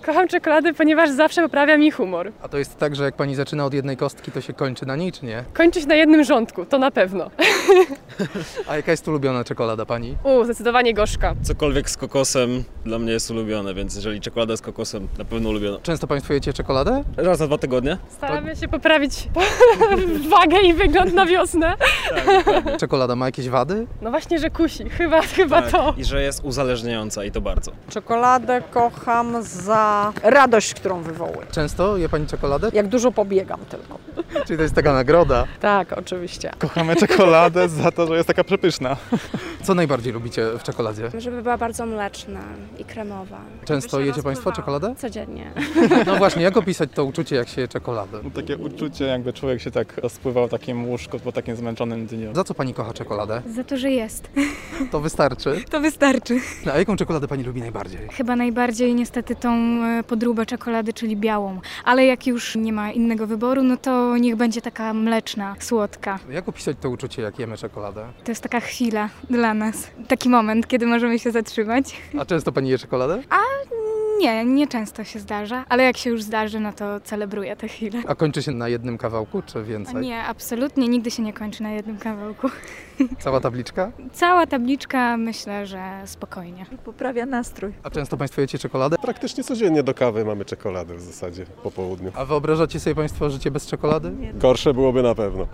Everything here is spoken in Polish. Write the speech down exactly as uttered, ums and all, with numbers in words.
Kocham czekoladę, ponieważ zawsze poprawia mi humor. A to jest tak, że jak pani zaczyna od jednej kostki, to się kończy na niej, czy nie? Kończyć na jednym rządku, to na pewno. A jaka jest ulubiona czekolada pani? U, zdecydowanie gorzka. Cokolwiek z kokosem dla mnie jest ulubione, więc jeżeli czekolada z kokosem, na pewno ulubiona. Często państwo jecie czekoladę? Raz na dwa tygodnie. Staramy się poprawić wagę i wygląd na wiosnę. Czekolada ma jakieś wady? No właśnie, że kusi. Chyba, chyba to. I że jest uzależniająca i to bardzo. Czekoladę kocham za radość, którą wywołuje. Często je pani czekoladę? Jak dużo pobiegam tylko. Czyli to jest taka nagroda. Tak, oczywiście. Kochamy czekoladę za to, że jest taka przepyszna. Co najbardziej lubicie w czekoladzie? Żeby była bardzo mleczna i kremowa. Często jecie państwo czekoladę? Codziennie. No właśnie, jak opisać to uczucie, jak się je czekoladę? No, takie uczucie, jakby człowiek się tak rozpływał w takim łóżku po takim zmęczonym dniu. Za co pani kocha czekoladę? Za to, że jest. To wystarczy. To wystarczy. No, a jaką czekoladę pani lubi najbardziej? Chyba najbardziej niestety tą e, podróbę czekolady, czyli białą. Ale jak już nie ma innego wyboru, no to niech będzie taka mleczna, słodka. Jak opisać to uczucie, jak jemy czekoladę? To jest taka chwila dla nas. Taki moment, kiedy możemy się zatrzymać. A często pani je czekoladę? Nie, nie często się zdarza, ale jak się już zdarzy, no to celebruję tę chwilę. A kończy się na jednym kawałku, czy więcej? Nie, absolutnie, nigdy się nie kończy na jednym kawałku. Cała tabliczka? Cała tabliczka myślę, że spokojnie. Poprawia nastrój. A często państwo jecie czekoladę? Praktycznie codziennie do kawy mamy czekoladę w zasadzie po południu. A wyobrażacie sobie państwo życie bez czekolady? Gorsze byłoby na pewno.